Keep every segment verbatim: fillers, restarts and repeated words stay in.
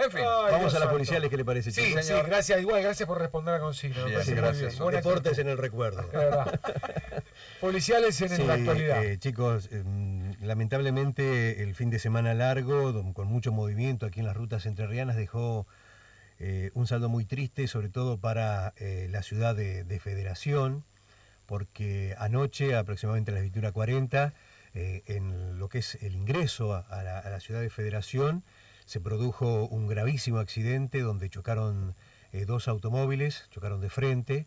jefe. Ay, Vamos Dios a las santo. policiales, ¿qué le parece, Sí, chicos? sí, gracias, igual, gracias por responder a la consigna. Me Bien, parece muy gracias. bien. Buena Deportes actitud, en el recuerdo. la verdad. Policiales en Sí, la actualidad. eh, chicos, eh, lamentablemente el fin de semana largo, don- con mucho movimiento aquí en las rutas entrerrianas, dejó eh, un saldo muy triste, sobre todo para eh, la ciudad de, de Federación, porque anoche, aproximadamente a las veintiuna cuarenta, eh, en lo que es el ingreso a, a la, a la ciudad de Federación, se produjo un gravísimo accidente donde chocaron eh, dos automóviles, chocaron de frente,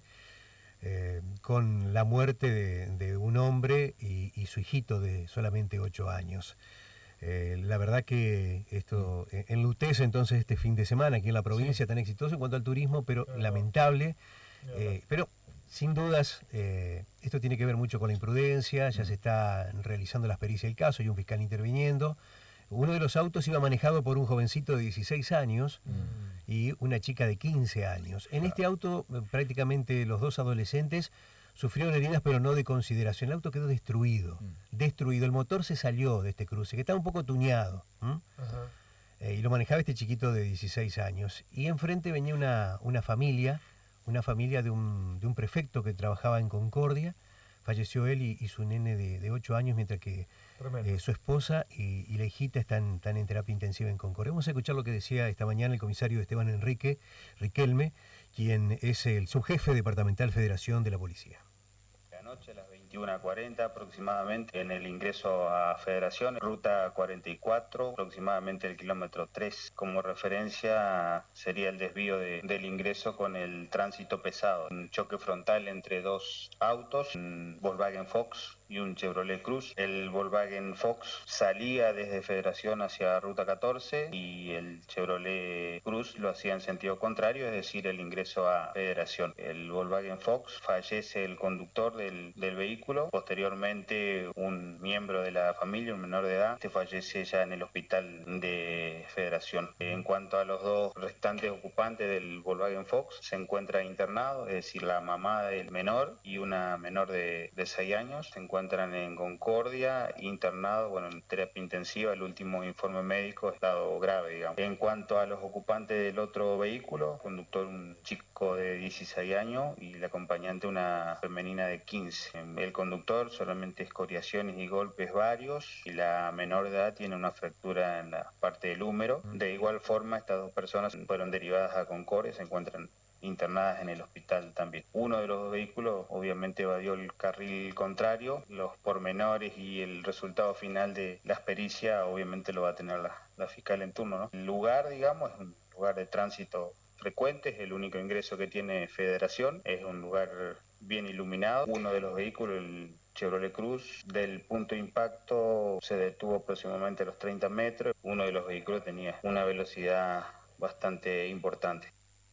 eh, con la muerte de, de un hombre y, y su hijito de solamente ocho años. Eh, la verdad que esto eh, enlutece entonces este fin de semana aquí en la provincia, Sí. tan exitoso en cuanto al turismo, pero Claro. lamentable. Claro. Eh, pero sin dudas, eh, esto tiene que ver mucho con la imprudencia, ya Mm. se está realizando la pericia del caso y un fiscal interviniendo. Uno de los autos iba manejado por un jovencito de dieciséis años Mm. y una chica de quince años. En este auto eh, prácticamente los dos adolescentes sufrieron heridas, pero no de consideración. El auto quedó destruido, Mm. destruido. El motor se salió de este cruce, que estaba un poco tuneado. ¿m? Ajá. Eh, y lo manejaba este chiquito de dieciséis años. Y enfrente venía una, una familia, una familia de un, de un prefecto que trabajaba en Concordia. Falleció él y, y su nene de, de ocho años, mientras que Tremendo. eh, su esposa y, y la hijita están, están en terapia intensiva en Concordia. Vamos a escuchar lo que decía esta mañana el comisario Esteban Enrique Riquelme, quien es el subjefe departamental Federación de la Policía. Anoche a las veintiuna cuarenta aproximadamente en el ingreso a Federación, ruta cuarenta y cuatro, aproximadamente el kilómetro tres. Como referencia sería el desvío de, del ingreso con el tránsito pesado. Un choque frontal entre dos autos, un Volkswagen Fox y un Chevrolet Cruz. El Volkswagen Fox salía desde Federación hacia ruta catorce y el Chevrolet Cruz lo hacía en sentido contrario, es decir, el ingreso a Federación. El Volkswagen Fox, fallece el conductor del, del vehículo. Posteriormente, un miembro de la familia, un menor de edad, este fallece ya en el hospital de Federación. En cuanto a los dos restantes ocupantes del Volkswagen Fox, se encuentra internado, es decir, la mamá del menor y una menor de, de seis años. Se encuentran en Concordia, internado, bueno, en terapia intensiva. El último informe médico, estado grave, digamos. En cuanto a los ocupantes del otro vehículo, conductor un chico de dieciséis años y la acompañante una femenina de quince. El conductor solamente escoriaciones y golpes varios y la menor de edad tiene una fractura en la parte del húmero. De igual forma, estas dos personas fueron derivadas a Concordia, se encuentran internadas en el hospital también. Uno de los dos vehículos obviamente evadió el carril contrario. Los pormenores y el resultado final de las pericias obviamente lo va a tener la, la fiscal en turno, ¿no? El lugar, digamos, es un lugar de tránsito frecuente, es el único ingreso que tiene Federación, es un lugar bien iluminado. Uno de los vehículos, el Chevrolet Cruz, del punto de impacto se detuvo aproximadamente a los treinta metros. Uno de los vehículos tenía una velocidad bastante importante.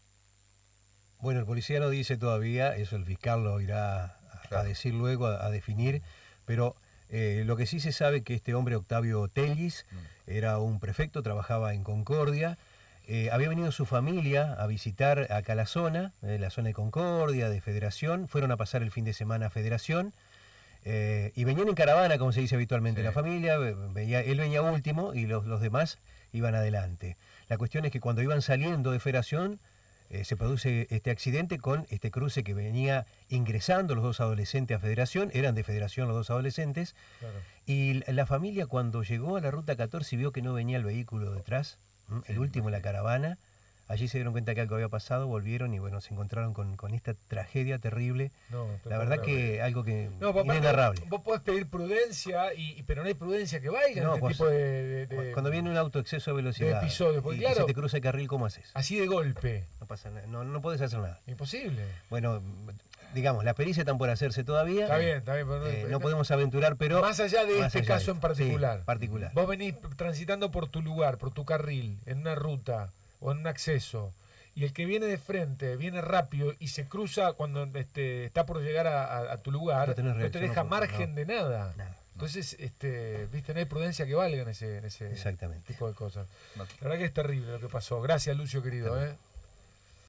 Bueno, el policía no dice todavía, eso el fiscal lo irá a, Claro. a decir luego, a, a definir, pero eh, lo que sí se sabe que este hombre, Octavio Tellis, Mm. era un prefecto, trabajaba en Concordia, eh, había venido su familia a visitar acá la zona, eh, la zona de Concordia, de Federación, fueron a pasar el fin de semana a Federación, eh, y venían en caravana, como se dice habitualmente, Sí. la familia, ve- veía, él venía último y los, los demás iban adelante. La cuestión es que cuando iban saliendo de Federación, eh, se produce este accidente con este cruce que venía ingresando los dos adolescentes a Federación, eran de Federación los dos adolescentes, Claro. y la la familia cuando llegó a la ruta catorce y vio que no venía el vehículo detrás, ¿m? Sí, el último en la imagino. caravana, allí se dieron cuenta que algo había pasado, volvieron y bueno, se encontraron con, con esta tragedia terrible. No, te La puedo verdad creer. que algo que No, papá, inenarrable. vos podés pedir prudencia, y, y- pero no hay prudencia que valga en No, este pues, tipo de, de- de- Cuando viene un auto a exceso de velocidad de episodios, porque y claro- se te cruza el carril, ¿cómo haces? así de golpe. No pasa nada, no, no puedes hacer nada. Imposible. Bueno, digamos, las pericias están por hacerse todavía. Está bien, está bien. Pero Eh, no- no podemos aventurar, pero... más allá de más este allá caso de en esto. particular. Sí, particular. Vos venís transitando por tu lugar, por tu carril, en una ruta o en un acceso, y el que viene de frente, viene rápido y se cruza cuando este, está por llegar a, a- a tu lugar, No tenés no te reacción, deja no podés, margen no. de nada. Nada. Entonces, este, viste, no hay prudencia que valga en ese, en ese Exactamente. tipo de cosas. No. La verdad que es terrible lo que pasó. Gracias, Lucio, querido. ¿eh?